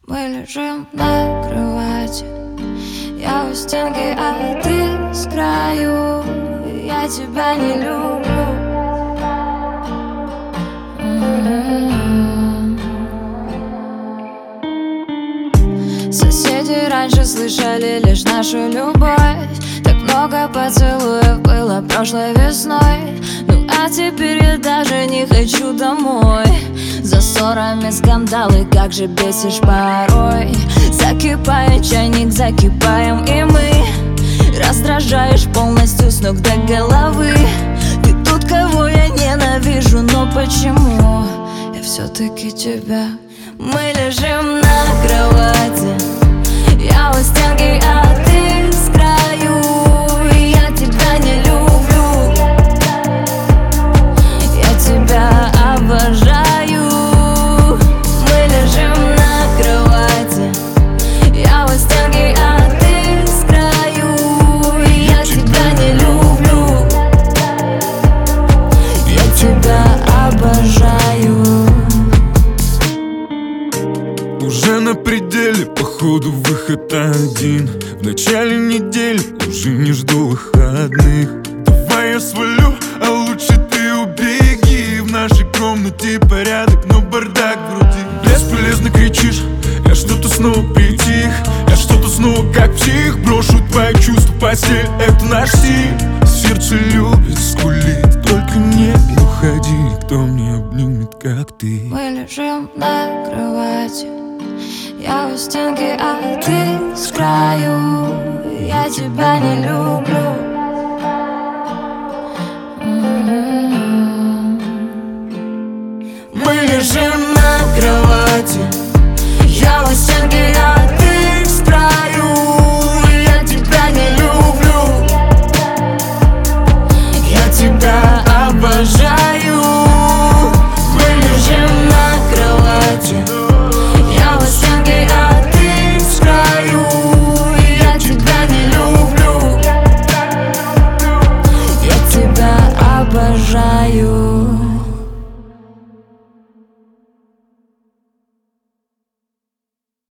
Мы лежим на кровати, я у стенки, а ты с краю. Я тебя не люблю. Соседи раньше слышали лишь нашу любовь. Так много поцелуев было прошлой весной. Ну а теперь я даже не хочу домой. За ссорами скандалы, как же бесишь порой. Закипает чайник, закипаем и мы. Раздражаешь полностью с ног до головы. Ты тот, кого я ненавижу, но почему я все-таки тебя? Мы лежим на кровати, я у стенки, а ты с краю. Я тебя не люблю, я тебя обожаю. Мы лежим на кровати, я у стенки, а ты с краю. Я тебя не люблю, я тебя обожаю. Уже на пределе, походу выход один. В начале недели уже не жду выходных. Давай я свалю, а лучше ты убеги. В нашей комнате порядок, но бардак вроде. Бесполезно кричишь, я что-то снова притих. Я что-то снова как псих. Брошу твои чувства, постель, это наш стиль. Сердце любит, скулит, только не уходи. Кто мне обнимет, как ты? Мы лежим на кровати, я у стенки, а ты с краю. Я тебя не люблю.